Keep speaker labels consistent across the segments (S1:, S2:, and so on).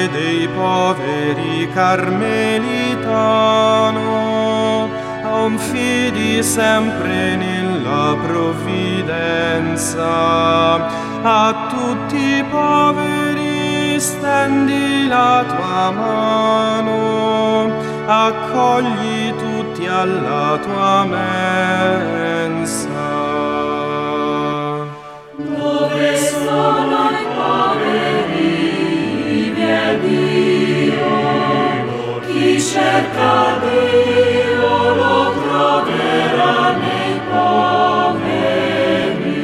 S1: dei poveri carmelitano, confidi sempre nella provvidenza. A tutti i poveri stendi la tua mano, accogli tutti alla tua mensa.
S2: Dove sono i poveri, vive Dio. Chi cerca Dio lo troverà nei poveri.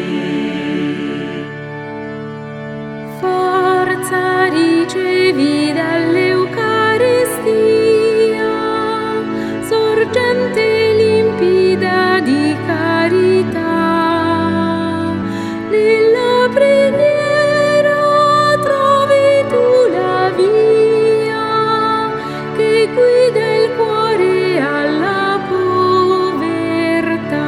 S3: Forza ricevi dall'Eucaristia, sorgente limpida di carità. Nella preghiera trovi tu la via che guida il cuore alla povertà.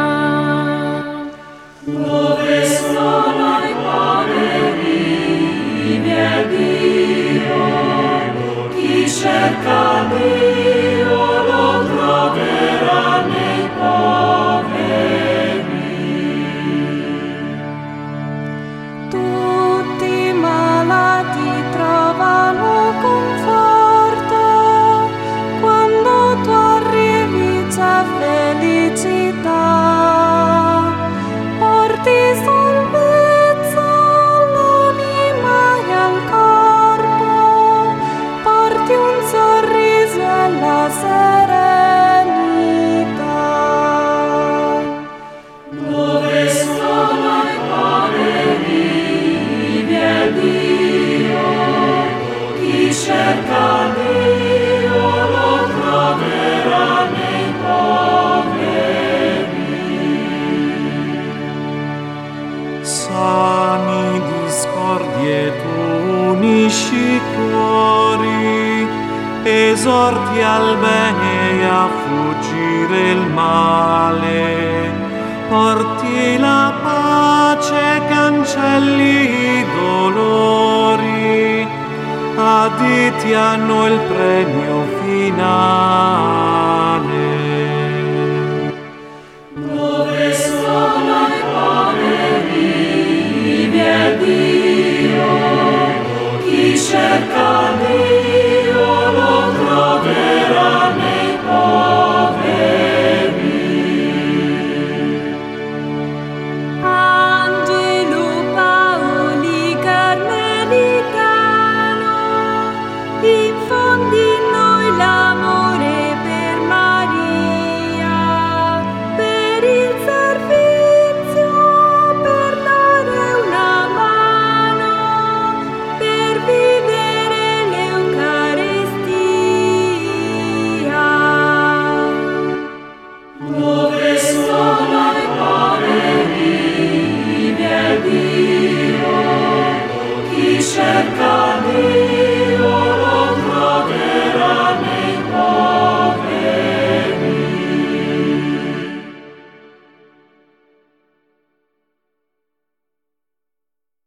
S2: Dove sono i poveri, vive Dio. Chi cerca Dio lo troverà nei poveri.
S4: Tutti i malati trovano conforto, quando tu arrivi c'è felicità. Porti salvezza all'anima e al corpo, porti un sorriso e la serenità.
S2: Dove sono i poveri, vive Dio. Chi cerca Dio lo troverà nei poveri.
S1: Sani discordie tu unisci i cuori, esorti al bene e a fuggire il male, porti la pace, cancelli i dolori, aditi hanno il premio finale.
S2: Dove sono i poveri, vive Dio. Chi cerca